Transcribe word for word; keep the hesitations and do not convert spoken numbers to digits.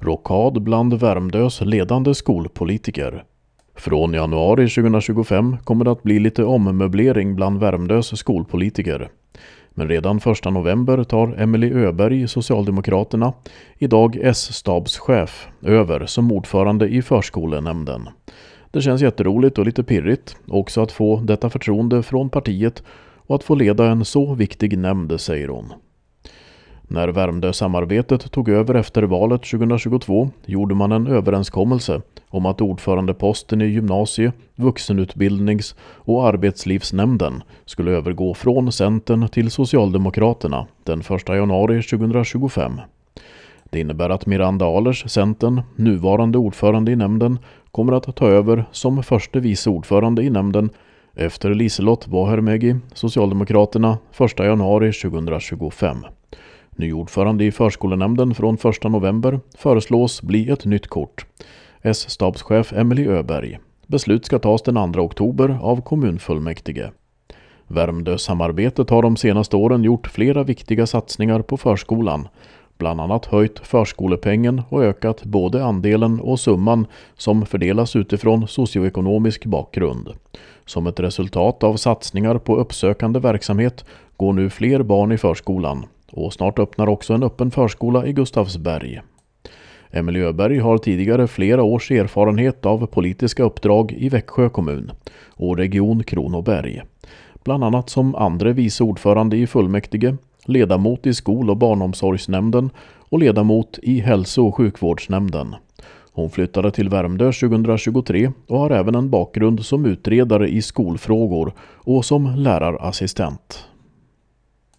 Rockad bland Värmdös ledande skolpolitiker. Från januari tjugohundratjugofem kommer det att bli lite ommöblering bland Värmdös skolpolitiker. Men redan första november tar Emelie Öberg, Socialdemokraterna, idag S-stabschef, över som ordförande i förskolenämnden. Det känns jätteroligt och lite pirrigt också att få detta förtroende från partiet och att få leda en så viktig nämnd, säger hon. När Värmdö-samarbetet tog över efter valet tjugohundratjugotvå gjorde man en överenskommelse om att ordförandeposten i gymnasie-, vuxenutbildnings- och arbetslivsnämnden skulle övergå från Centern till Socialdemokraterna den första januari tjugohundratjugofem. Det innebär att Miranda Ahlers, Centern, nuvarande ordförande i nämnden, kommer att ta över som förste vice ordförande i nämnden efter Liselott Vahermägi, Socialdemokraterna, första januari tjugohundratjugofem. Ny ordförande i förskolenämnden från första november föreslås bli ett nytt kort. S-stabschef Emelie Öberg. Beslut ska tas den andra oktober av kommunfullmäktige. Värmdö-samarbetet har de senaste åren gjort flera viktiga satsningar på förskolan. Bland annat höjt förskolepengen och ökat både andelen och summan som fördelas utifrån socioekonomisk bakgrund. Som ett resultat av satsningar på uppsökande verksamhet går nu fler barn i förskolan. Och snart öppnar också en öppen förskola i Gustavsberg. Emelie Öberg har tidigare flera års erfarenhet av politiska uppdrag i Växjö kommun och region Kronoberg. Bland annat som andre vice ordförande i fullmäktige, ledamot i skol- och barnomsorgsnämnden och ledamot i hälso- och sjukvårdsnämnden. Hon flyttade till Värmdö tjugohundratjugotre och har även en bakgrund som utredare i skolfrågor och som lärarassistent.